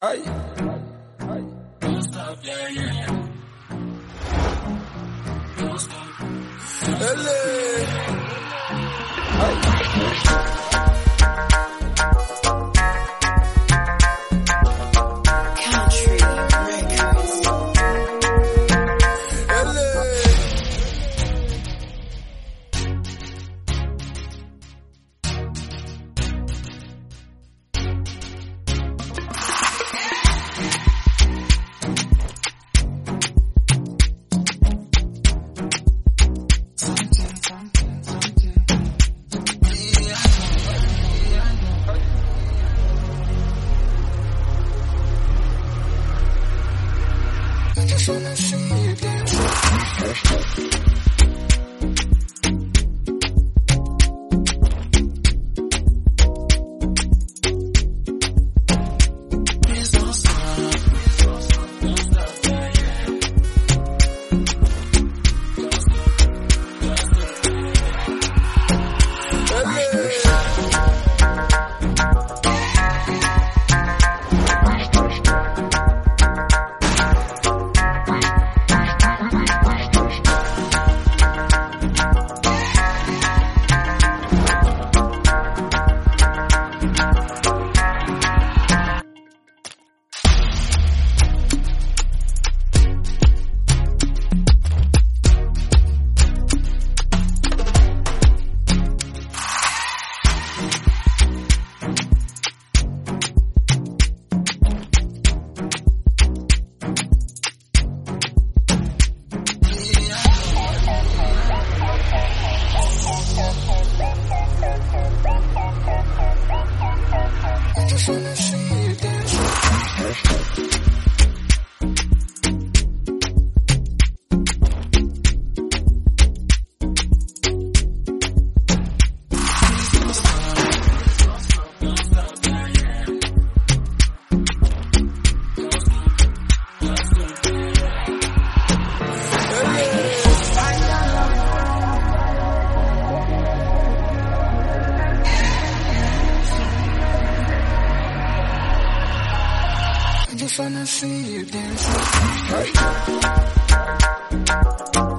Ay, ay. Don't stop, yeah, yeah. Don't stop. Ele. Ay. Country Records. Ele. I just wanna see you dance. Please don't stop. Don't stop, yeah, yeah. Don't stop. I just wanna see you dance. I just wanna see you dance. Ay.